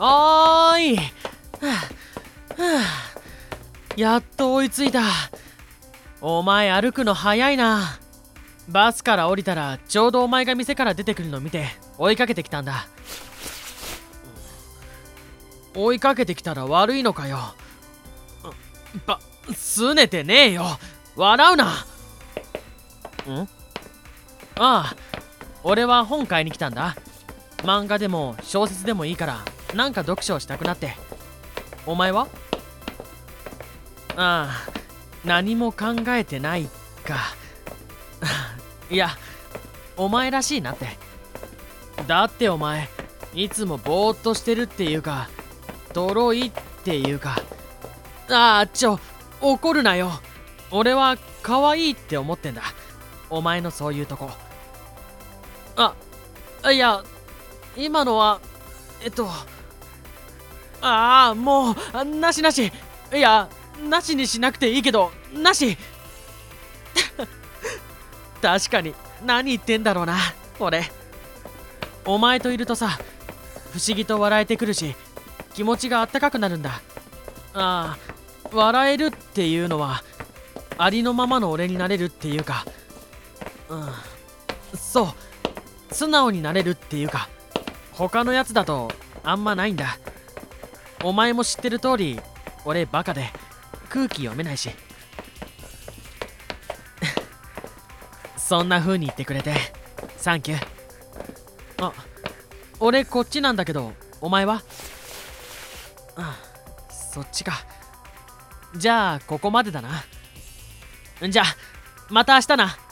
おーい。やっと追いついた。お前歩くの早いな。バスから降りたらちょうどお前が店から出てくるの見て追いかけてきたんだ。追いかけてきたら悪いのかよ。すねてねえよ。笑うな。ああ、俺は本買いに来たんだ。漫画でも小説でもいいからなんか読書をしたくなって。お前は？ああ、何も考えてないか。いや、お前らしいなって。だってお前いつもぼーっとしてるっていうか、とろいっていうか。怒るなよ。俺は可愛いって思ってんだ。お前のそういうとこ。いや、今のはもうなしなし。いや、なしにしなくていいけど、なし。確かに何言ってんだろうな俺。お前といるとさ、不思議と笑えてくるし、気持ちがあったかくなるんだ。笑えるっていうのはありのままの俺になれるっていうか、そう、素直になれるっていうか、他のやつだとあんまないんだ。お前も知ってる通り俺バカで空気読めないし。そんな風に言ってくれてサンキュー。俺こっちなんだけど、お前は？そっちか。じゃあここまでだな。じゃあまた明日な。